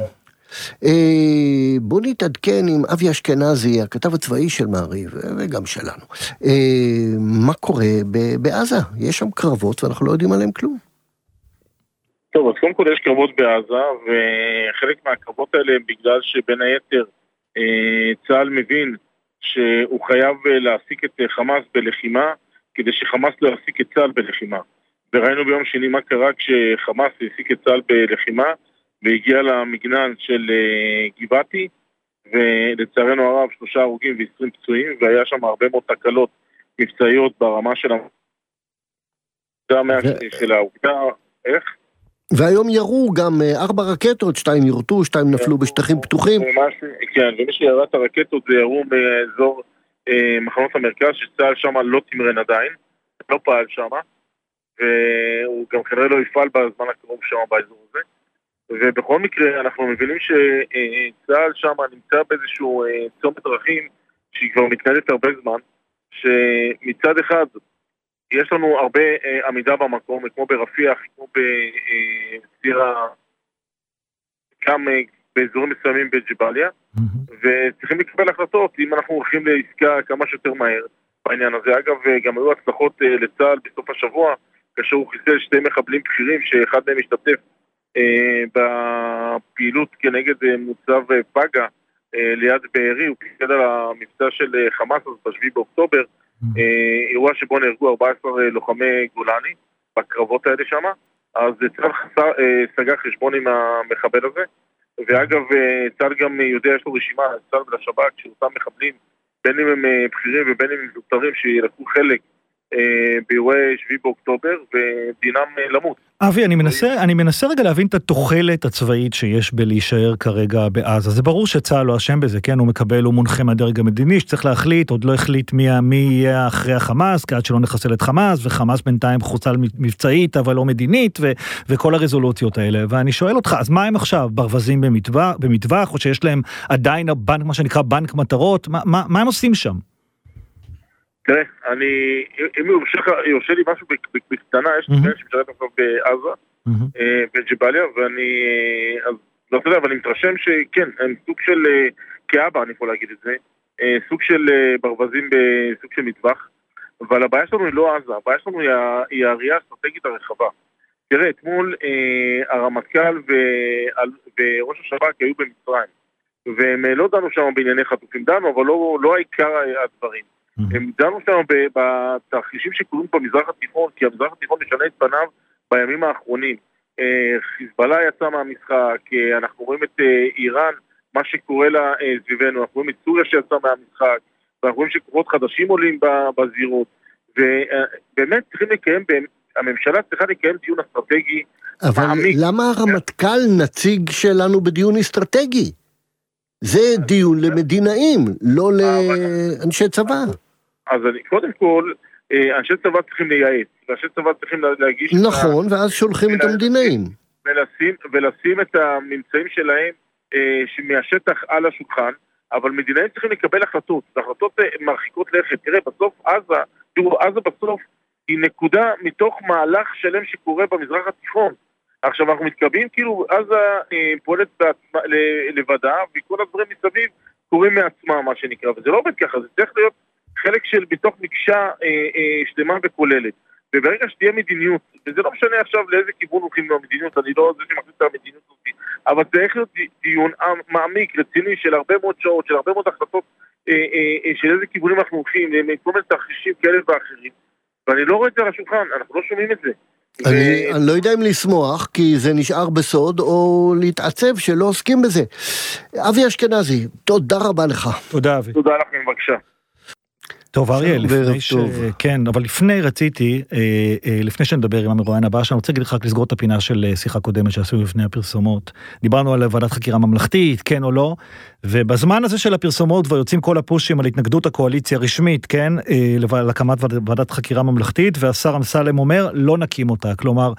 בוא נתעדכן עם אבי אשכנזי, הכתב הצבאי של מעריב, וגם שלנו. מה קורה בעזה? יש שם קרבות ואנחנו לא יודעים עליהם כלום. טוב, אז קודם כל יש קרבות בעזה, וחלק מהקרבות האלה הם בגלל שבין היתר צה"ל מבין שהוא חייב להעסיק את חמאס בלחימה, כדי שחמאס לא יעסיק את צה"ל בלחימה. וראינו ביום שני מה קרה כשחמאס העסיק את צה"ל בלחימה, והגיע למגנן של גבעתי, ולצערנו הרב 3 הרוגים ו20 פצועים, והיה שם הרבה מאוד תקלות מבצעיות ברמה של העובדה, איך? והיום ירו גם 4 רקטות, 2 יורטו, 2 נפלו בשטחים פתוחים. כן, ומי שירה את הרקטות זה ירו באזור מחנות המרכז, שצה"ל שם לא תמרן עדיין, לא פעל שם, והוא גם כנראה לא יפעל בזמן הקרוב שם באזור הזה. ובכל מקרה אנחנו מבינים שצה"ל שם נמצא באיזשהו צומת דרכים שהיא כבר מתנהלת הרבה זמן, שמצד אחד יש לנו הרבה עמידה במקום, כמו ברפיח, כמו בצירה, גם באזורים מסוימים בג'באליה, וצריכים לקבל החלטות אם אנחנו הולכים לעסקה כמה שיותר מהר בעניין הזה. אגב, גם היו הצלחות לצה"ל בסוף השבוע, כאשר הוא חיסל 2 מחבלים בכירים, שאחד מהם משתתף בפעילות כנגד מוצב פגה ליד בארי, הוא פיקד על המבצע של חמאס ב-7 באוקטובר, אירוע שבו נהרגו 14 לוחמי גולני בקרבות האלה שם. אז צה"ל סגר חשבון עם המחבל הזה, ואגב צה"ל גם יודע, יש לו רשימה, צה"ל ולשב"כ, שאותם מחבלים, בין אם הם בכירים ובין אם הם זוטרים, שילקחו חלק באירועי 7 באוקטובר ודינם למות. אבי, אני מנסה רגע להבין את התוחלת הצבאית שיש בלהישאר כרגע בעזה. זה ברור שצה"ל לא אשם בזה, כן? הוא מקבל, הוא מונחה מהדרג המדיני, שצריך להחליט, עוד לא החליט מי יהיה אחרי החמאס, עד שלא נחסל את חמאס, וחמאס בינתיים חוסל מבצעית, אבל לא מדינית, וכל הרזולוציות האלה. ואני שואל אותך, אז מה הם עכשיו? ברווזים במטווח, או שיש להם עדיין הבנק, מה שנקרא בנק מטרות? מה הם עושים שם? תראה, אם יורשה לי משהו בקטנה, יש לי שמשרת עכשיו בעזה, בג'באליה, ואני מתרשם שכן, הם סוג של, כאבא אני יכול להגיד את זה, סוג של ברווזים בסוג של מטווח, אבל הבעיה שלנו היא לא עזה, הבעיה שלנו היא הראייה האסטרטגית הרחבה. תראה, אתמול הרמטכ"ל וראש השב"כ היו במצרים, והם לא דנו שם בענייני חטופים, דנו, אבל לא העיקר הדברים. הם דנו שם בתרחישים שקורים במזרח התיכון, כי המזרח התיכון משנה את פניו בימים האחרונים. חיזבאללה יצא מהמשחק, אנחנו רואים את איראן, מה שקורה לה סביבנו, אנחנו רואים את סוריה שיצא מהמשחק, ואנחנו רואים שכוחות חדשים עולים בזירות, ובאמת צריכים לקיים, הממשלה צריכה לקיים דיון אסטרטגי מעמיק. אבל למה הרמטכ"ל נציג שלנו בדיון אסטרטגי? זה דיון למדינאים, לא לאנשי צבא. אז קודם כל, אנשי צבא צריכים לייעץ, ואנשי צבא צריכים להגיש... נכון, ואז שולחים את המדינאים. ולשים את הממצאים שלהם מהשטח על השולחן, אבל מדינאים צריכים לקבל החלטות, והחלטות מרחיקות לכת. תראה, בסוף עזה בסוף היא נקודה מתוך מהלך שלם שקורה במזרח התיכון. עכשיו אנחנו מתקבעים, כאילו עזה פועלת לבדה, וכל הדברים מסביב קורים מעצמה, מה שנקרא, וזה לא עובד ככה, זה צריך להיות חלק של בתוך מקשה שלמה וכוללת, וברגע שתהיה מדיניות, וזה לא משנה עכשיו לאיזה כיוון הולכים מהמדיניות, אני לא זה שמחליט את המדיניות הזאת, אבל צריך להיות דיון מעמיק, רציני, של הרבה מאוד שעות, של הרבה מאוד החלטות, של איזה כיוונים אנחנו הולכים, כל מיני תרחישים כאלה ואחרים, ואני לא רואה את זה על השולחן, אנחנו לא שומעים את זה. אני לא יודע אם לשמוח, כי זה נשאר בסוד, או להתעצב שלא עוסקים בזה. אבי אשכנזי, תודה רבה לך. תודה, אבי. תודה לכם, בבקשה. טוב, אריאל, כן, אבל לפני רציתי, לפני שנדבר עם המרואיין הבא, שאני רוצה להגיד לך רק לסגור את הפינה של שיחה קודמת שעשו לפני הפרסומות. דיברנו על ועדת חקירה ממלכתית, כן או לא, ובזמן הזה של הפרסומות כבר יוצאים כל הפושים על התנגדות הקואליציה רשמית, כן, להקמת ועדת חקירה ממלכתית, והשר אמסלם אומר, לא נקים אותה, כלומר,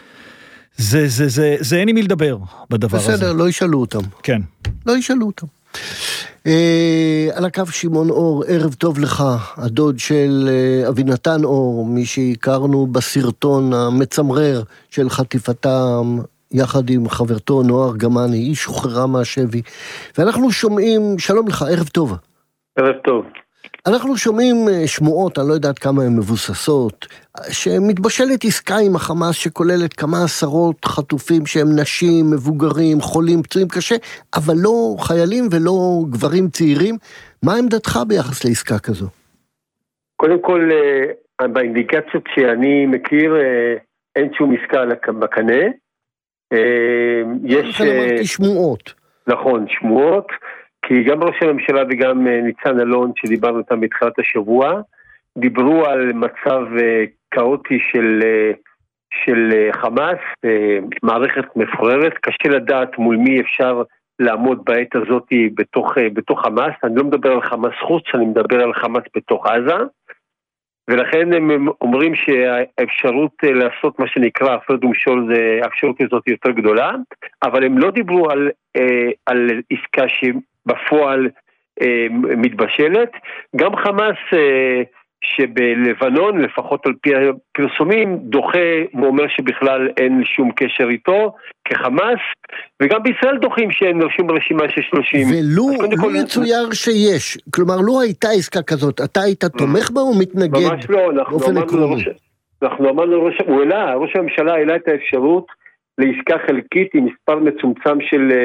זה אין עם מי לדבר בדבר הזה. בסדר, לא ישאלו אותם. כן. לא ישאלו אותם. על הקו שמעון אור, ערב טוב לך, הדוד של אבינתן אור, מי שהכרנו בסרטון המצמרר של חטיפתם יחד עם חברתו נועה ארגמני, היא שוחררה מהשבי, ואנחנו שומעים, שלום לך, ערב טוב. ערב טוב. אנחנו שומעים שמועות, אני לא יודעת כמה הן מבוססות, שמתבשלת עסקה עם החמאס שכוללת כמה עשרות חטופים שהם נשים, מבוגרים, חולים, פצועים קשה, אבל לא חיילים ולא גברים צעירים. מה עמדתך ביחס לעסקה כזו? קודם כל, באינדיקציות שאני מכיר, אין שום עסקה בקנה. יש... אמרתי שמועות. נכון, שמועות. כי גם ראש הממשלה וגם ניצן אלון שדיברנו אותם בתחילת השבוע, דיברו על מצב כאוטי של חמאס, מערכת מפוררת, קשה לדעת מול מי אפשר לעמוד בעת הזאת בתוך חמאס, אני לא מדבר על חמאס חוץ, אני מדבר על חמאס בתוך עזה, ולכן הם אומרים שהאפשרות לעשות מה שנקרא הפרד ומשול, האפשרות הזאת יותר גדולה, אבל הם לא דיברו על עסקה בפועל מתבשלת. גם חמאס שבלבנון, לפחות על פי הפרסומים, דוחה ואומר שבכלל אין שום קשר איתו כחמאס, וגם בישראל דוחים שאין שום רשימה של 30. ולו יצויר שיש, כלומר לא הייתה עסקה כזאת, אתה היית תומך בה או מתנגד? ממש לא, אנחנו אמרנו, ראש הממשלה העלה את האפשרות לעסקה חלקית עם מספר מצומצם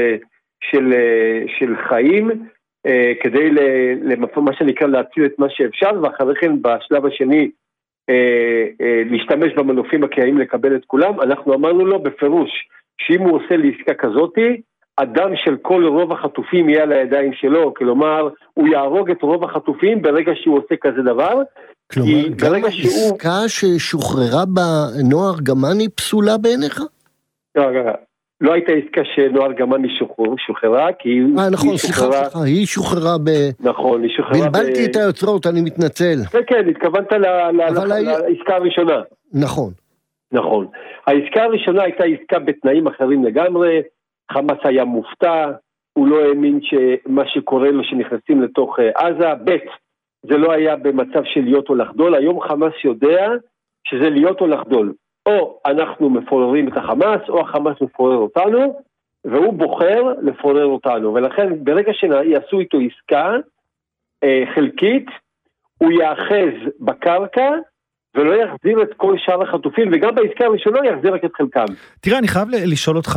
של חיים, כדי מה שנקרא להציל את מה שאפשר, ואחרי כן בשלב השני להשתמש במנופים הקיימים לקבל את כולם. אנחנו אמרנו לו בפירוש שאם הוא עושה לעסקה כזאת, אדם של כל רוב החטופים יהיה על הידיים שלו, כלומר הוא יהרוג את רוב החטופים ברגע שהוא עושה כזה דבר. כלומר גם העסקה ששוחררה בנועה ארגמני פסולה בעיניך? לא הייתה עסקה שנועה ארגמני שוחררה, כי נכון, סליחה, היא שוחררה נכון, היא שוחררה בלבלתי את היוצרות, אני מתנצל. כן, התכוונת לעסקה הראשונה. נכון. נכון. העסקה הראשונה הייתה עסקה בתנאים אחרים לגמרי, חמאס היה מופתע, הוא לא האמין שמה שקורה לו שנכנסים לתוך עזה, זה לא היה במצב של להיות או לחדול, היום חמאס יודע שזה להיות או לחדול. או אנחנו מפוררים את החמאס, או החמאס מפורר אותנו, והוא בוחר לפורר אותנו. ולכן ברגע שיעשו איתו עסקה חלקית, הוא יאחז בקרקע, ולא יחזיר את כל שאר החטופים, וגם בעסקה הראשונה יחזיר רק את חלקם. תראה, אני חייב לשאול אותך,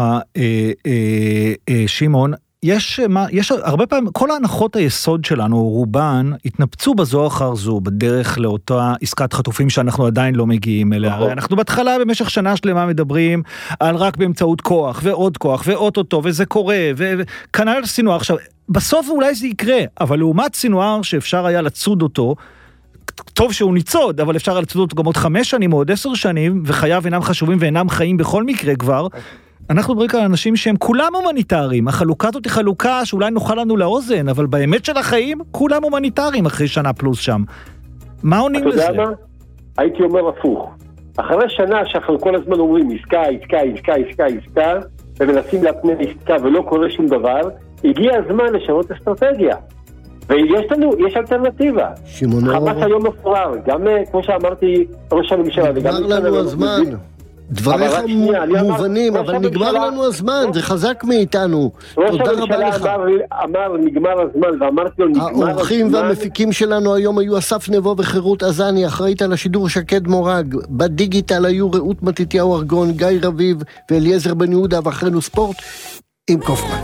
שמעון, יש הרבה פעמים, כל ההנחות היסוד שלנו, רובן, התנפצו בזו אחר זו, בדרך לאותה עסקת חטופים שאנחנו עדיין לא מגיעים אליה. אנחנו בהתחלה במשך שנה שלמה מדברים על רק באמצעות כוח, ועוד כוח, ואוטוטו, וזה קורה, וכנראה סינואר. עכשיו, בסוף אולי זה יקרה, אבל לעומת סינואר שאפשר היה לצוד אותו, טוב שהוא ניצוד, אבל אפשר לצוד אותו גם עוד 5 שנים או עוד 10 שנים, וחייו אינם חשובים ואינם חיים בכל מקרה כבר, אנחנו מדברים על אנשים שהם כולם הומניטריים, החלוקה הזאת היא חלוקה שאולי נוכל לנו לאוזן, אבל באמת של החיים, כולם הומניטריים אחרי שנה פלוס שם. מה עונים לזה? אתה יודע מה? הייתי אומר הפוך. אחרי שנה שאנחנו כל הזמן אומרים עסקה, ומנסים להפנה עסקה ולא קורה שום דבר, הגיע הזמן לשנות אסטרטגיה. ויש אלטרנטיבה. חמאס היום מפורר, גם כמו שאמרתי ראש הממשלה. נגמר לנו הזמן. דבריך מובנים, אבל נגמר לנו הזמן, זה חזק מאיתנו. תודה רבה לך. ראש הממשלה אמר נגמר הזמן, ואמרתי לו נגמר הזמן. האורחים והמפיקים שלנו היום היו אסף נבו וחירות עזני, אחראית על השידור שקד מורג, בדיגיטל היו רעות מתתיהו ארגון, גיא רביב ואליעזר בן יהודה, ואחרינו ספורט עם קופמן.